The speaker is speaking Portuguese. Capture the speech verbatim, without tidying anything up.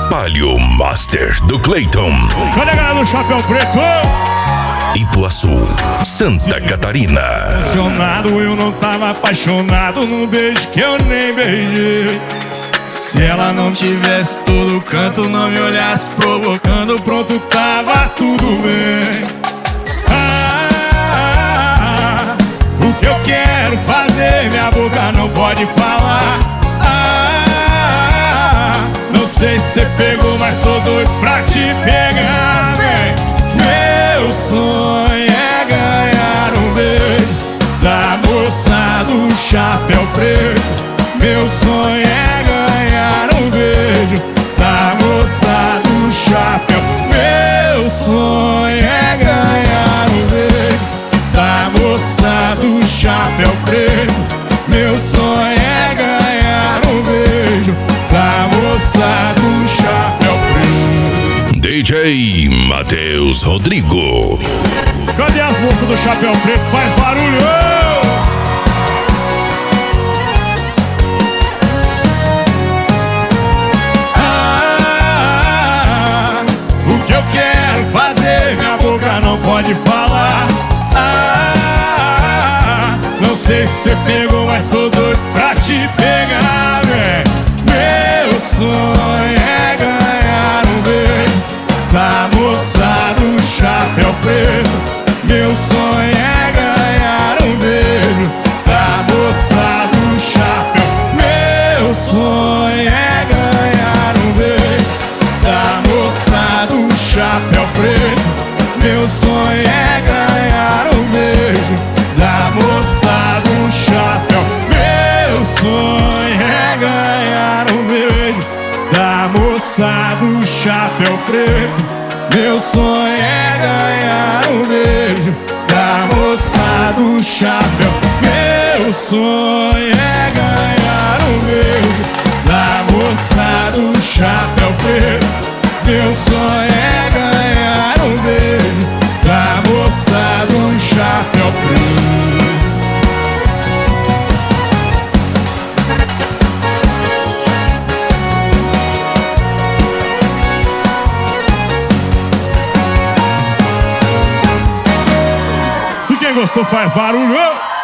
Palio Master do Clayton. Cadê a galera do Chapéu Preto? Ipuaçu, Santa Catarina. Apaixonado, eu não tava apaixonado num beijo que eu nem beijei. Se ela não tivesse todo canto, não me olhasse provocando, pronto, tava tudo bem. Ah, o que eu quero fazer, minha boca não pode falar. Ah, não sei se você pegou, mas tô doido pra te pegar, vem. Meu sonho é ganhar um beijo da moça do chapéu preto. Meu sonho é ganhar um beijo da moça do chapéu. Meu sonho é ganhar um beijo da moça do chapéu preto. Meu sonho é ganhar um beijo da moça do chapéu preto. D J Matheus Rodrigo. Cadê as moças do chapéu preto? Faz barulho! Minha boca não pode falar. Ah, não sei se você pegou, mas tô doido pra te pegar, véi. Meu sonho é ganhar um beijo da moça do chapéu preto. Meu sonho é ganhar um beijo da moça do chapéu. Meu sonho é ganhar um beijo da moça do chapéu preto. Meu sonho é ganhar um beijo da moça do chapéu. Meu sonho é ganhar um beijo da moça do chapéu preto. Meu sonho é ganhar um beijo da moça do chapéu. Meu sonho é ganhar um beijo da moça do chapéu preto. Meu sonho é ganhar um beijo da moça do chapéu preto. E quem gostou faz barulho!